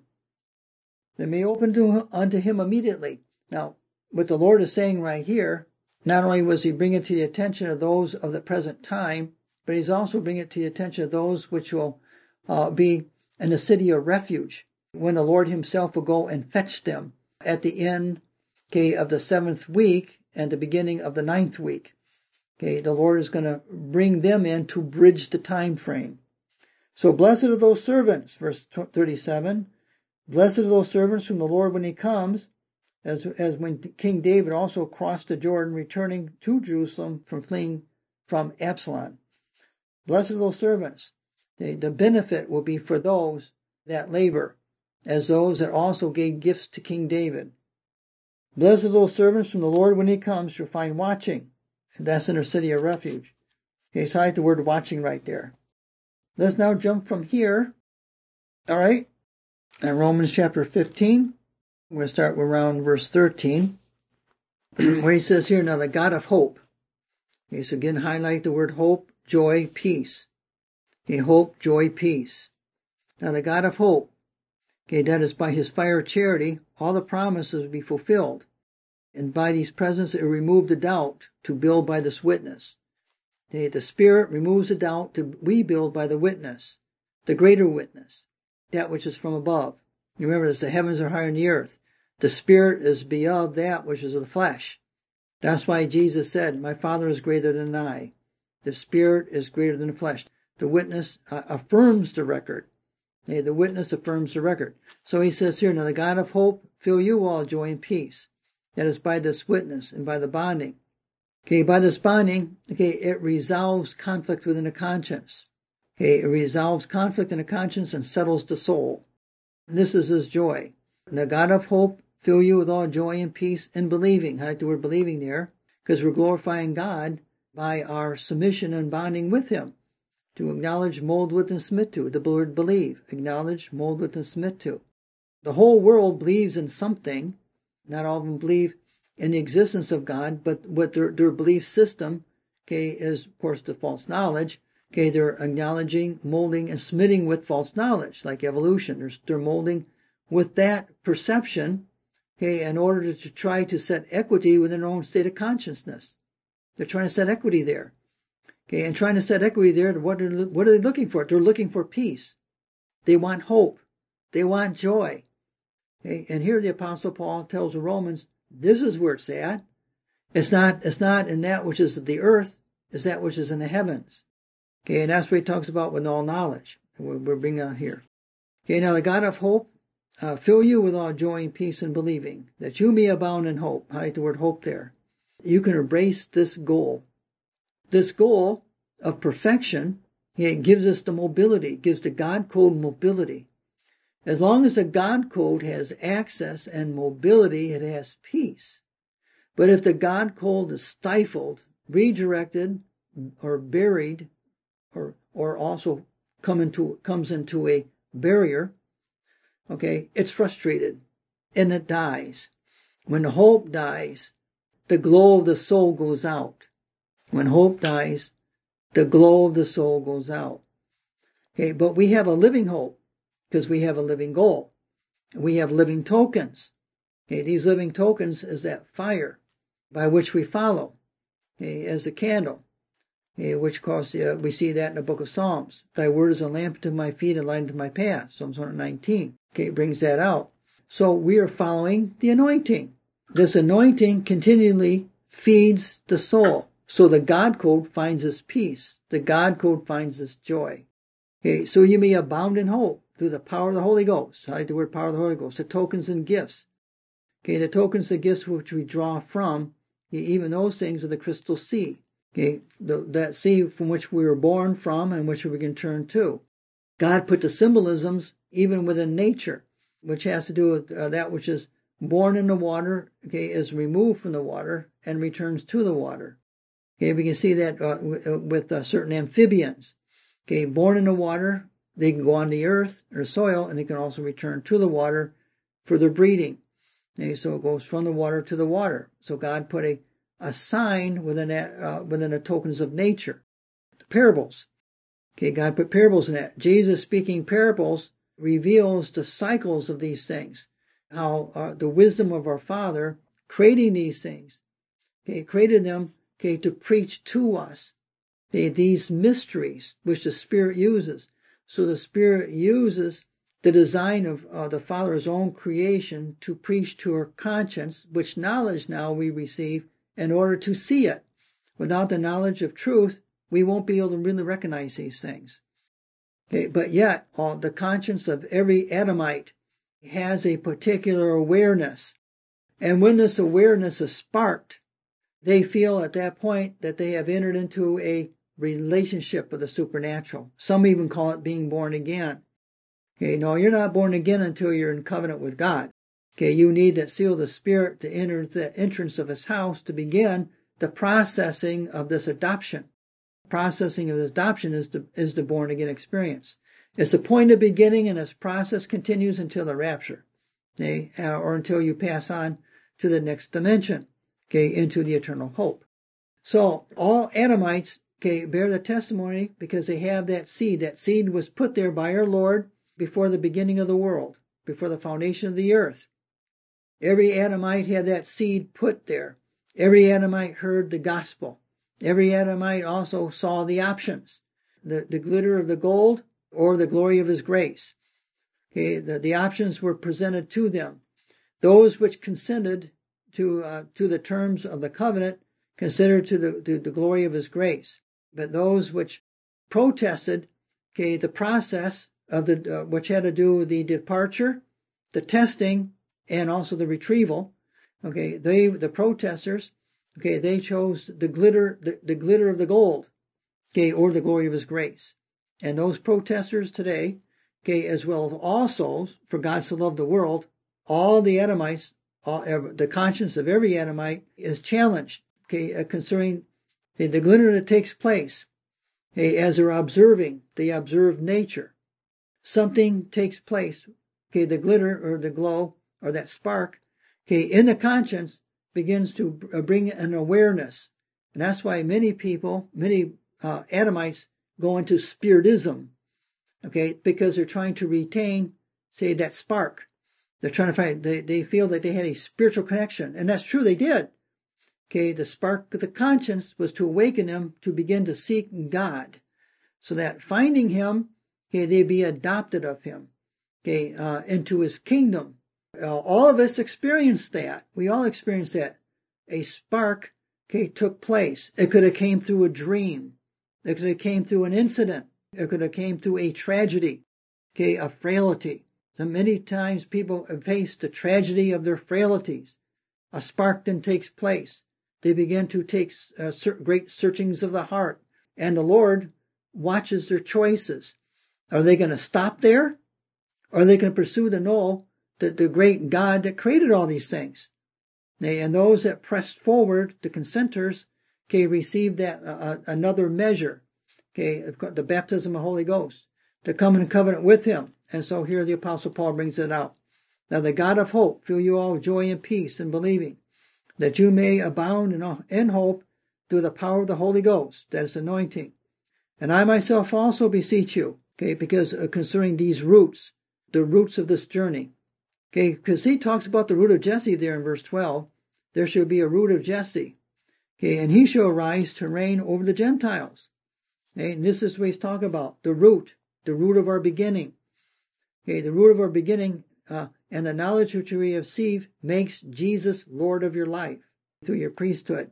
They may open unto him immediately. Now, what the Lord is saying right here, not only was he bringing it to the attention of those of the present time, but he's also bringing it to the attention of those which will be in the city of refuge, when the Lord himself will go and fetch them at the end, okay, of the 7th week and the beginning of the 9th week. Okay, the Lord is going to bring them in to bridge the time frame. So blessed are those servants, verse 37, blessed are those servants from the Lord when he comes, as when King David also crossed the Jordan, returning to Jerusalem from fleeing from Absalom. Blessed are those servants. The benefit will be for those that labor, as those that also gave gifts to King David. Blessed are those servants from the Lord when he comes shall find watching. And that's in their city of refuge. Okay, so I like the word watching right there. Let's now jump from here. All right. In Romans chapter 15, we're going to start around verse 13, where he says here, now the God of hope. Okay, so again, highlight the word hope, joy, peace. Okay, hope, joy, peace. Now the God of hope, Okay, that is by his fire of charity, all the promises will be fulfilled. And by these presents, it removed the doubt to build by this witness. Okay, the Spirit removes the doubt we build by the witness, the greater witness, that which is from above. You remember this, the heavens are higher than the earth. The Spirit is beyond that which is of the flesh. That's why Jesus said, my Father is greater than I. The Spirit is greater than the flesh. The witness affirms the record. Okay, the witness affirms the record. So he says here, now the God of hope fill you all joy and peace. That is by this witness and by the bonding. Okay, by this bonding, okay, it resolves conflict within the conscience. Okay, it resolves conflict in the conscience and settles the soul. This is his joy. The God of hope fill you with all joy and peace in believing. I like the word believing there, because we're glorifying God by our submission and bonding with him. To acknowledge, mold with, and submit to. The word believe. Acknowledge, mold with, and submit to. The whole world believes in something. Not all of them believe in the existence of God, but what their belief system, okay, is, of course, the false knowledge. Okay, they're acknowledging, molding, and submitting with false knowledge, like evolution. They're molding with that perception, okay, in order to try to set equity within their own state of consciousness. They're trying to set equity there. Okay, and trying to set equity there, what are they looking for? They're looking for peace. They want hope. They want joy. Okay, and here the Apostle Paul tells the Romans, this is where it's at. It's not in that which is the earth, it's that which is in the heavens. Okay, and that's what he talks about with all knowledge. We're bringing out here. Okay, now the God of hope fill you with all joy and peace in believing, that you may abound in hope. I like the word hope there. You can embrace this goal. This goal of perfection, it gives us the mobility, gives the God code mobility. As long as the God code has access and mobility, it has peace. But if the God code is stifled, redirected, or buried, or also comes into a barrier, okay, it's frustrated and it dies. When hope dies, the glow of the soul goes out. When hope dies, the glow of the soul goes out. Okay, but we have a living hope because we have a living goal. We have living tokens. Okay, these living tokens is that fire by which we follow, okay, as a candle, okay, which costs, we see that in the book of Psalms. Thy word is a lamp to my feet and light to my path. Psalms 119. Okay, it brings that out. So we are following the anointing. This anointing continually feeds the soul. So the God code finds its peace. The God code finds its joy. Okay, so you may abound in hope through the power of the Holy Ghost. I like the word power of the Holy Ghost. The tokens and gifts. Okay, the tokens and gifts which we draw from, okay, even those things are the crystal sea. Okay, that sea from which we were born from and which we can turn to. God put the symbolisms even within nature, which has to do with that which is born in the water, okay, is removed from the water and returns to the water. Okay, we can see that with certain amphibians. Okay, born in the water, they can go on the earth or soil, and they can also return to the water for their breeding. Okay, so it goes from the water to the water. So God put a sign within the tokens of nature. The parables. Okay, God put parables in that. Jesus speaking parables reveals the cycles of these things. How the wisdom of our Father creating these things. Okay, created them, okay, to preach to us. Okay, these mysteries which the Spirit uses. So the Spirit uses the design of the Father's own creation to preach to our conscience, which knowledge now we receive in order to see it. Without the knowledge of truth, we won't be able to really recognize these things. Okay, but yet, the conscience of every Adamite has a particular awareness. And when this awareness is sparked, they feel at that point that they have entered into a relationship with the supernatural. Some even call it being born again. Okay, no, you're not born again until you're in covenant with God. Okay, you need that seal of the Spirit to enter the entrance of His house to begin the processing of this adoption. Processing of this adoption is the born again experience. It's a point of beginning, and this process continues until the rapture, okay, or until you pass on to the next dimension, okay, into the eternal hope. So all Adamites, okay, bear the testimony because they have that seed. That seed was put there by our Lord before the beginning of the world, before the foundation of the earth. Every Adamite had that seed put there. Every Adamite heard the gospel. Every Adamite also saw the options, the glitter of the gold or the glory of his grace. Okay, the options were presented to them. Those which consented to the terms of the covenant considered to the glory of his grace. But those which protested, okay, the process of which had to do with the departure, the testing, and also the retrieval, okay, the protesters, okay, they chose the glitter of the gold, okay, or the glory of his grace. And those protesters today, okay, as well as all souls, for God so loved the world, all the Adamites, the conscience of every Adamite is challenged, okay, concerning the glitter that takes place, okay, as they're observing the observed nature. Something takes place, okay, the glitter or the glow or that spark, okay, in the conscience begins to bring an awareness. And that's why many people, many Adamites go into spiritism, okay, because they're trying to retain, say, that spark. They're trying to find, they feel that they had a spiritual connection. And that's true, they did. Okay, the spark of the conscience was to awaken them to begin to seek God. So that finding him, okay, they be adopted of him, okay, into his kingdom. All of us experienced that. We all experienced that. A spark, okay, took place. It could have came through a dream. It could have came through an incident. It could have came through a tragedy, okay, a frailty. So many times people have faced the tragedy of their frailties. A spark then takes place. They begin to take great searchings of the heart. And the Lord watches their choices. Are they going to stop there? Or are they going to pursue the great God that created all these things? And those that pressed forward, the consenters, okay, received that another measure, okay, the baptism of the Holy Ghost, to come in covenant with him. And so here the Apostle Paul brings it out. Now the God of hope fill you all with joy and peace in believing, that you may abound in hope through the power of the Holy Ghost, that is anointing. And I myself also beseech you, okay, because concerning these roots, the roots of this journey, okay, because he talks about the root of Jesse there in verse 12. There shall be a root of Jesse, okay, and he shall arise to reign over the Gentiles. Okay, and this is what he's talking about, the root of our beginning. Okay, the root of our beginning, and the knowledge which we receive makes Jesus Lord of your life through your priesthood.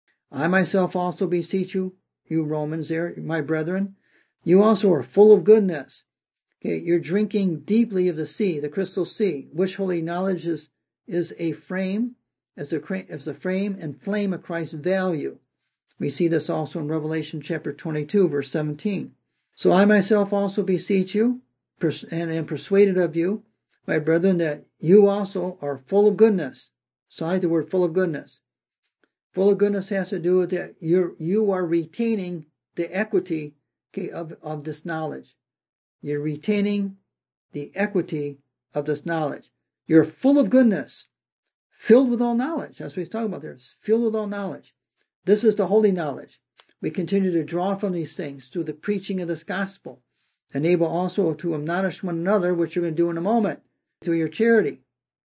I myself also beseech you, you Romans there, my brethren, you also are full of goodness. Okay, you're drinking deeply of the sea, the crystal sea, which holy knowledge is a frame, as the frame and flame of Christ's value. We see this also in Revelation chapter 22, verse 17. So I myself also beseech you, and am persuaded of you, my brethren, that you also are full of goodness. So I like the word full of goodness. Full of goodness has to do with that you are retaining the equity, okay, of this knowledge. You're retaining the equity of this knowledge. You're full of goodness, filled with all knowledge. That's what he's talking about there. It's filled with all knowledge. This is the holy knowledge. We continue to draw from these things through the preaching of this gospel. And able also to admonish one another, which you're going to do in a moment, through your charity.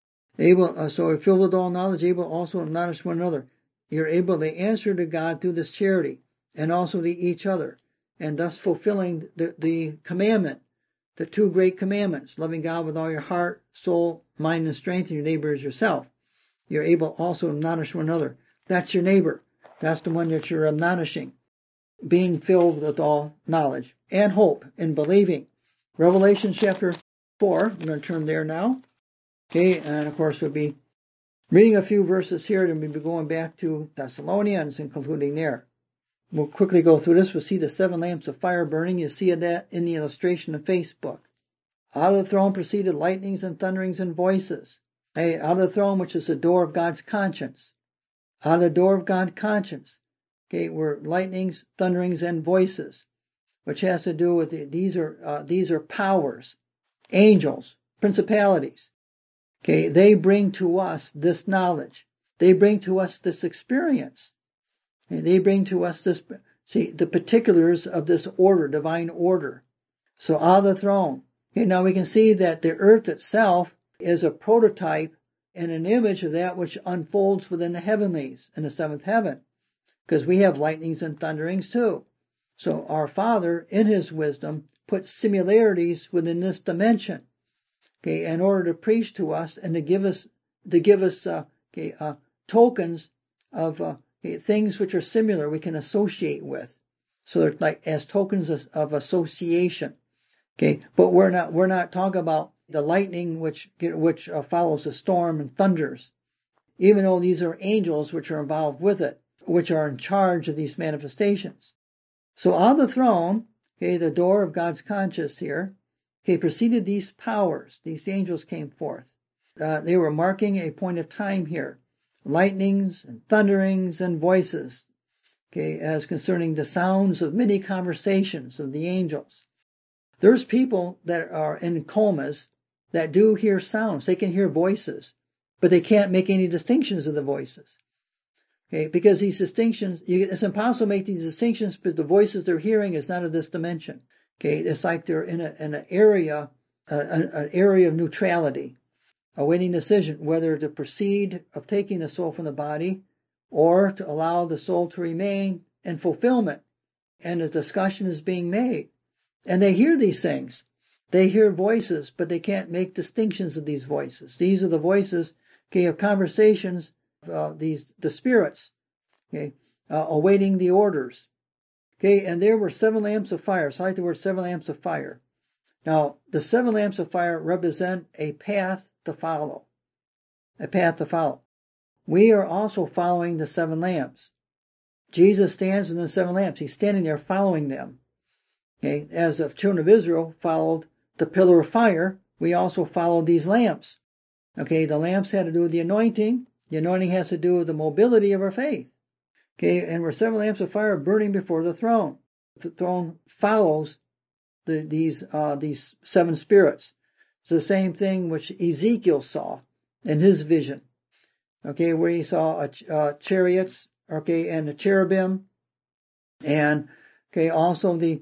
So filled with all knowledge, able also to admonish one another. You're able to answer to God through this charity, and also to each other, and thus fulfilling the commandment, the two great commandments, loving God with all your heart, soul, mind, and strength, and your neighbor as yourself. You're able also to admonish one another. That's your neighbor. That's the one that you're admonishing. Being filled with all knowledge and hope and believing. Revelation chapter 4, I'm going to turn there now. Okay, and of course we'll be reading a few verses here, and we'll be going back to Thessalonians and concluding there. We'll quickly go through this. We'll see the 7 lamps of fire burning. You see that in the illustration of Facebook. Out of the throne proceeded lightnings and thunderings and voices. Out of the throne, which is the door of God's conscience. Out of the door of God's conscience, okay, were lightnings, thunderings, and voices, which has to do with these are powers, angels, principalities. Okay, they bring to us this knowledge. They bring to us this experience. Okay, they bring to us the particulars of this order, divine order. So out of the throne, Okay, now we can see that the earth itself is a prototype and an image of that which unfolds within the heavenlies in the seventh heaven, because we have lightnings and thunderings too. So our Father, in His wisdom, put similarities within this dimension, okay, in order to preach to us and to give us tokens of things which are similar we can associate with. So they're like as tokens of association. Okay, but we're not talking about the lightning which follows the storm and thunders, even though these are angels which are involved with it, which are in charge of these manifestations. So on the throne, okay, the door of God's conscience here, okay, preceded these powers. These angels came forth. They were marking a point of time here. Lightnings and thunderings and voices, okay, as concerning the sounds of many conversations of the angels. There's people that are in comas that do hear sounds. They can hear voices, but they can't make any distinctions of the voices. Okay, because these distinctions, it's impossible to make these distinctions, but the voices they're hearing is not of this dimension. Okay, it's like they're in an area of neutrality, awaiting decision whether to proceed of taking the soul from the body or to allow the soul to remain in fulfillment. And the discussion is being made. And they hear these things. They hear voices, but they can't make distinctions of these voices. These are the voices, okay, of conversations of the spirits, okay, awaiting the orders. Okay, and there were 7 lamps of fire. So I like the word 7 lamps of fire. Now, the 7 lamps of fire represent a path to follow. A path to follow. We are also following the 7 lamps. Jesus stands within the 7 lamps. He's standing there following them. Okay, as the children of Israel followed the pillar of fire, we also followed these lamps. Okay, the lamps had to do with the anointing. The anointing has to do with the mobility of our faith. Okay, and we're 7 lamps of fire burning before the throne. The throne follows these 7 spirits. It's the same thing which Ezekiel saw in his vision. Okay, where he saw chariots, okay, and the cherubim, and okay, also the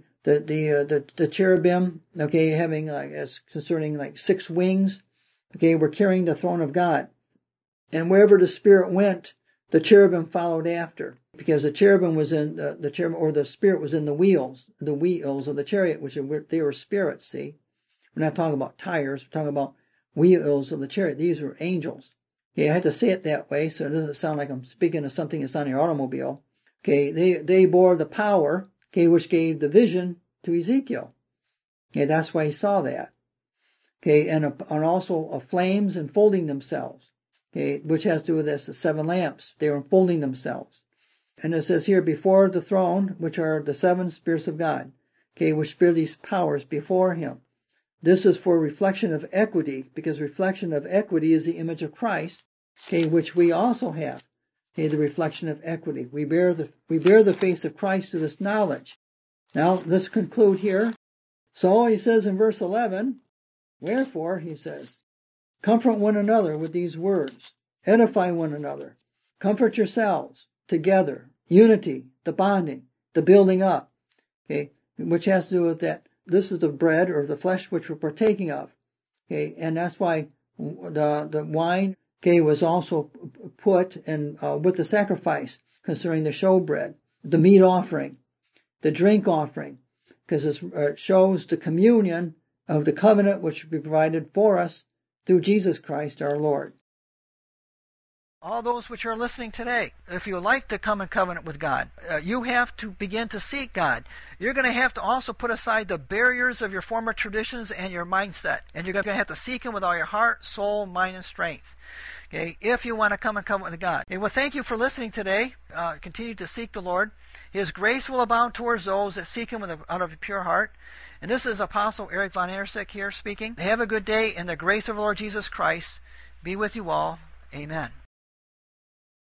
cherubim, okay, having as concerning 6 wings, okay, were carrying the throne of God. And wherever the Spirit went, the cherubim followed after, because the cherubim was in the cherubim, or the Spirit was in the wheels of the chariot, which they were spirits. See, we're not talking about tires; we're talking about wheels of the chariot. These were angels. Okay, I had to say it that way so it doesn't sound like I'm speaking of something that's on your automobile. Okay, they bore the power, okay, which gave the vision to Ezekiel. Okay, that's why he saw that. Okay, and also flames enfolding themselves. Okay, which has to do with this, the 7 lamps. They were enfolding themselves. And it says here, before the throne, which are the 7 spirits of God, okay, which bear these powers before him. This is for reflection of equity, because reflection of equity is the image of Christ, okay, which we also have. Okay, the reflection of equity. We bear the face of Christ through this knowledge. Now, let's conclude here. So he says in verse 11, wherefore, he says, comfort one another with these words. Edify one another. Comfort yourselves together. Unity, the bonding, the building up. Okay, which has to do with that. This is the bread or the flesh which we're partaking of. Okay, and that's why the wine, okay, was also put in with the sacrifice concerning the showbread, the meat offering, the drink offering, because it shows the communion of the covenant which will be provided for us through Jesus Christ our Lord. All those which are listening today, if you would like to come in covenant with God, you have to begin to seek God. You're going to have to also put aside the barriers of your former traditions and your mindset. And you're going to have to seek Him with all your heart, soul, mind, and strength. Okay, if you want to come in covenant with God. Okay, well, thank you for listening today. Continue to seek the Lord. His grace will abound towards those that seek Him out of a pure heart. And this is Apostle Eric Von Ersick here speaking. Have a good day, and the grace of the Lord Jesus Christ be with you all. Amen.